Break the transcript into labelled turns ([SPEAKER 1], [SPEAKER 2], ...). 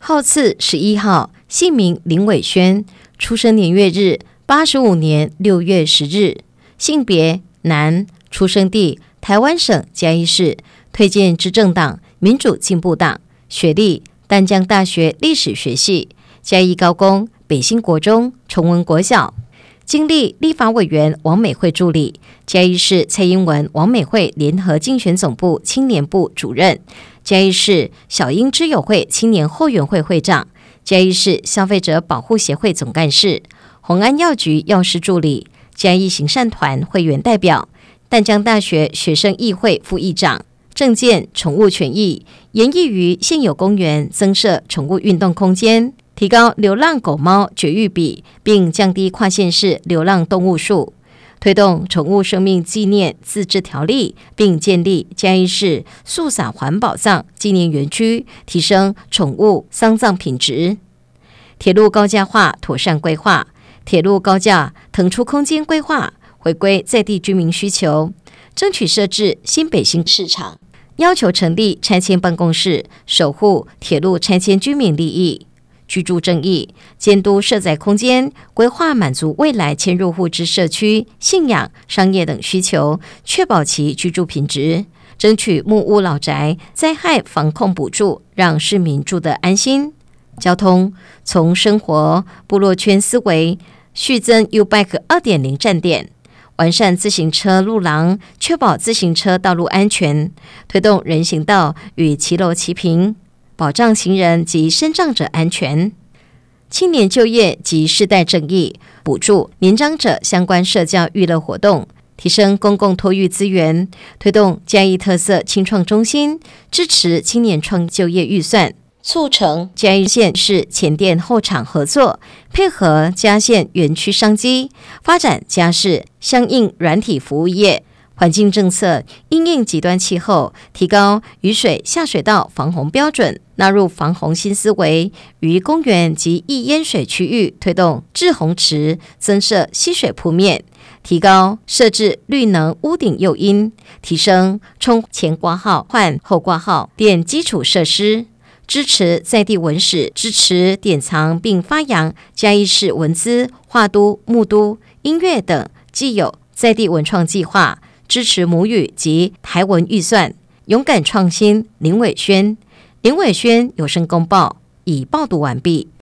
[SPEAKER 1] 号次11号，姓名林伟轩，出生年月日85年6月10日，性别男，出生地台湾省嘉义市，推荐执政党民主进步党，学历淡江大学历史学系，嘉义高工北新国中、崇文国小，经历立法委员王美惠助理，嘉义市蔡英文王美惠联合竞选总部青年部主任，嘉义市小英之友会青年后援会会长，嘉义市消费者保护协会总干事，宏安药局药师助理，嘉义行善团会员代表，淡江大学学生议会副议长，政见宠物权益，研议于现有公园增设宠物运动空间，提高流浪狗猫绝育比，并降低跨县市流浪动物数，推动宠物生命纪念自治条例，并建立嘉义市肃洒环保葬纪念园区，提升宠物丧葬品质。铁路高架化妥善规划，铁路高架腾出空间规划，回归在地居民需求，争取设置新北新市场，要求成立拆迁办公室，守护铁路拆迁居民利益。居住正义，监督社宅空间规划，满足未来迁入户之社区、信仰、商业等需求，确保其居住品质。争取木屋老宅灾害防控补助，让市民住得安心。交通，从生活部落圈思维，续增 U-Bike 2.0 站点，完善自行车路廊，确保自行车道路安全，推动人行道与骑楼齐平，保障行人及身障者安全。青年就业及世代正义，补助年长者相关社教娱乐活动，提升公共托育资源，推动嘉义特色青创中心，支持青年创就业预算，促成嘉义县市前店后厂合作，配合嘉县园区商机，发展嘉市相应软体服务业。环境政策因应极端气候，提高雨水下水道防洪标准，纳入防洪新思维，于公园及易淹水区域推动滞洪池，增设溪水铺面，提高设置绿能屋顶诱因，提升冲前挂号换后挂号电基础设施，支持在地文史，支持典藏并发扬嘉义市文资、画都、木都、音乐等既有在地文创计划，支持母语及台文预算，勇敢创新。林伟轩有声公报已报读完毕。